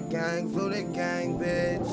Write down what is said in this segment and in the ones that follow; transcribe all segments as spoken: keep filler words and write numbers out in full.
gang, so the gang, bitch.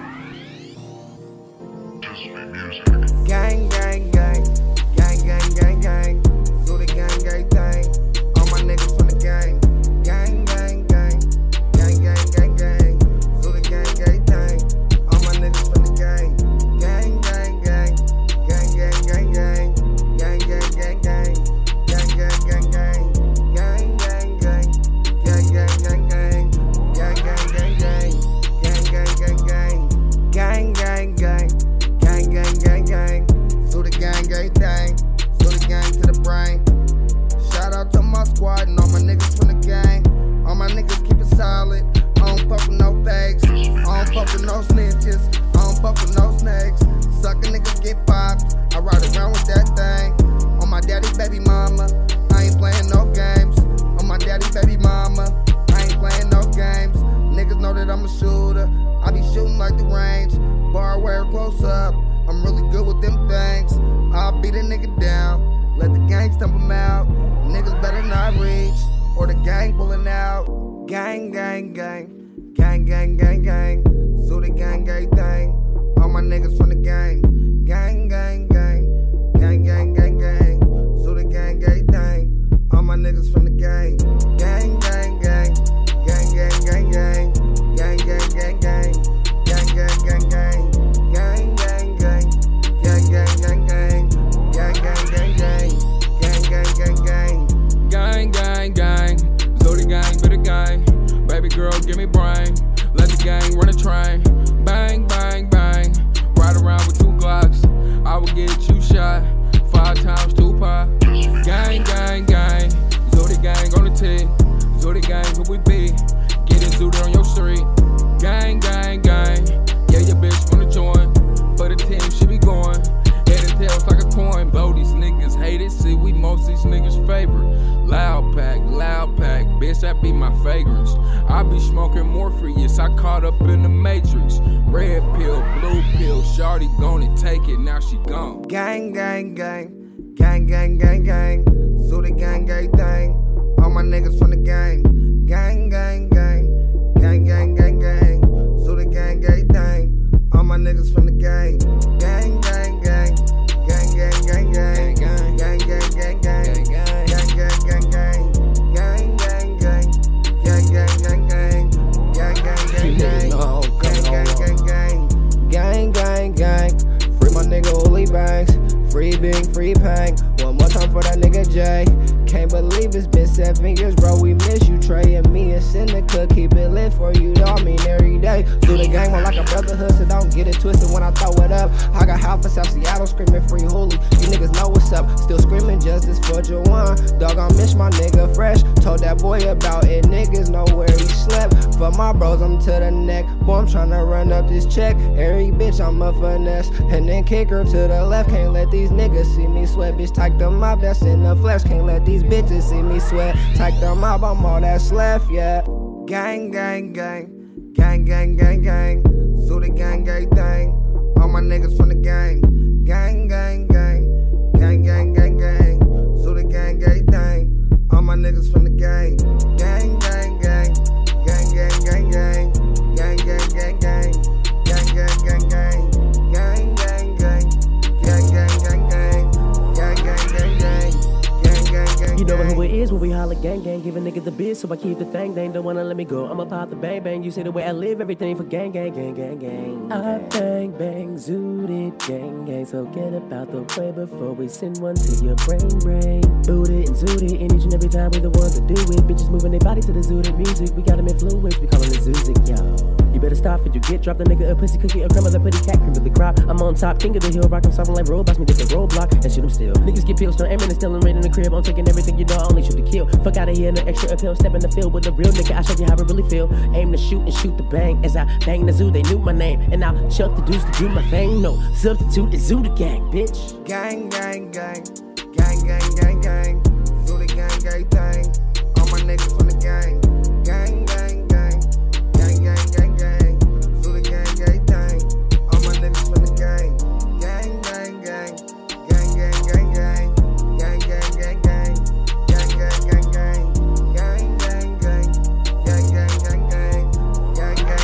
Gang, gang, gang, gang, gang, gang, gang. So the gang, gang thing. All my niggas from the gang. Gang, gang, gang, gang, gang, gang, gang. So the gang, gang thing. All my niggas from the gang. Gang, gang, gang, gang, gang, gang, gang. Gang, gang, gang, gang. Gang, gang, gang, gang. Gang, gang, gang. Gang, gang, gang, gang. Gang, gang, gang, gang. Gang, gang, gang, gang. Gang, gang, gang. Gang, gang, gang, gang. So the gang, gang thing. So the gang to the brain. Shout out to my squad and all my niggas from the gang. All my niggas keep it solid. I don't fuck with no fakes. I don't fuck with no snitches. I don't fuck with no snakes. Sucker niggas get popped. I ride around with that thing. On my daddy's baby mama. I ain't playing no games. On my daddy's baby mama. I ain't playing no games. Niggas know that I'm a shooter. I be shooting like the range. Bar wear close up. I'm really good with them things. I'll beat a nigga down. Let the gang stump him out. Niggas better not reach, or the gang pulling out. Gang, gang, gang. Gang, gang, gang, gang. So the gang, gang thing. All my niggas from the gang. Gang, gang, gang. Gang, gang, gang, gang. So the gang, gang thing. All my niggas from the gang. Gang, gang, gang. Gang, gang, gang, gang. Gang, gang, gang, gang. Gang, gang, gang, gang. Gang, gang, gang. Gang, gang, gang, gang. Gang, gang, gang, gang. Gang, gang, gang, gang. Gang, gang, gang. So the gang be the gang. Baby girl, give me brain. Let the gang run a train. Bang, bang, bang. Ride around with two Glocks. I will get you shot. Five times two pie. Gang, gang, gang. So the gang on the tee. So the gang who we be. Getting zooted on your street. Gang, gang, gang. Yeah, your bitch wanna join. For the team, she be going. Head and tails like a coin. Blow these niggas hate it. See, we most these niggas' favorite. Loud pack, loud pack. Bitch, that be my fragrance. I be smoking Morpheus. I caught up in the Matrix. Red pill, blue pill. Shawty gonna take it. Now she gone. Gang, gang, gang. Gang, gang, gang, gang. So the gang, gang thing. All my niggas from the gang. Gang, gang, gang. Gang, gang, gang, gang. So the gang, gang thing. All my niggas from the gang. Gang, gang, gang. Gang, gang, gang, gang. Gang, gang, gang, gang, gang. Gang, gang, gang, gang. Gang, gang, gang. Gang, gang, gang, gang. Gang, gang, gang, gang. Gang, gang, gang, gang. Gang, gang, gang. Free my nigga Uli Banks. Free Bing, free Pang. One more time for that nigga Jay. Can't believe it's been seven years, bro. We miss you, Trey and me and Seneca. Keep it lit for you, dog. I mean every day. Do the gang more like a brotherhood, so don't get it twisted when I throw it up. I got half of South Seattle screaming free Hulu. You niggas know what's up. Still screaming justice for Jawan. Dog, I miss my nigga fresh. Told that boy about it. Niggas know where he slept. For my bros, I'm to the neck. Boy, I'm tryna run up this check. Every bitch, I'm a finesse. And then kick her to the left. Can't let these niggas see me sweat. Bitch, type them up. That's in the flesh. Can't let these bitches see me sweat. Type them up. I'm all that's left, yeah. Gang, gang, gang. Gang, gang, gang, gang. So the gang, gang thing. All my niggas from the gang. Gang, gang, gang. Gang, gang, gang, gang. So the gang, gang thing. All my niggas from the gang. Gang, gang, gang. Gang, gang, gang, gang. Gang, gang, gang, gang. Gang, gang, gang, gang. Gang, gang, gang. Gang, gang, gang, gang. Gang, gang, gang, gang. Gang, gang, gang. You know who it is when we holler gang gang, give a nigga the biz, so I keep the thing. They don't wanna let me go. I'ma pop the bang bang. You say the way I live, everything for gang gang gang gang gang. I bang bang zooted gang gang. So get about the way before we send one to your brain brain. Boot it and zoot it, and each and every time we the ones that do it. Bitches moving their body to the zooted music. We got them influenced, we callin' it zoozik, yo. You better stop it, you get dropped. The nigga a pussy cookie, a grandmother putty cat cream to the crop. I'm on top, king of the hill, rockin' soft like robots. Me get the roadblock and shoot 'em still. Niggas get pills, no aiming and still in the crib. I'm taking everything you know, I only shoot to kill. Fuck out of here, no extra appeal. Step in the field with a real nigga, I show you how I really feel. Aim to shoot and shoot the bang. As I bang the zoo, they knew my name. And I'll chuck the deuce to do my thing. No substitute is zoo the gang, bitch. Gang, gang, gang. Gang, gang, gang, gang. Zoo the gang, gang thing. All my niggas from the gang. Gang, gang, gang. Gang, gang, gang, gang. Zoo the gang, gang thing. All my niggas from the gang. Gang, gang, gang. Gang, gang, gang, gang. Gang, gang, gang, gang. Gang, gang, gang, gang. Gang, gang, gang. Gang, gang, gang, gang. Gang, gang.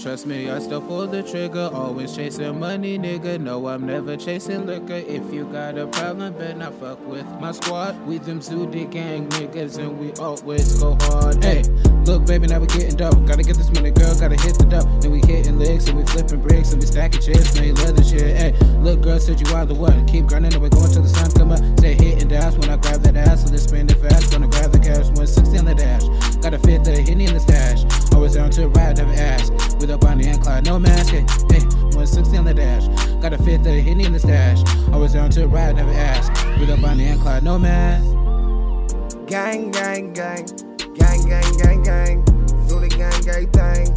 trust me, I still pull the trigger. Always chasing money, nigga. No, I'm never chasing liquor. If you got a problem, better not fuck with my squad. We them Zooty gang niggas, and we always go hard. Hey, look, baby, now we getting dope. Gotta get this money, girl, gotta hit the dope. Then we hitting licks, and we flipping bricks, and we stacking chips, man, leather shit. Hey, look, girl, said you are the one. Keep grinding, and we're going till the sun come up. Stay hitting dash when I grab that ass, so let's spend it fast. Gonna grab the cash, one sixty on the dash. Gotta fit the Henny in the stash. Always down to the ride, never ask. With up on the incline, no mask. Hey, hey, one sixty on the dash. Gotta fit the Henny in the stash. Always down to the ride, never ask. With up on the incline, no mask. Gang, gang, gang. Gang, gang, gang, gang. Do the gang, gang thing.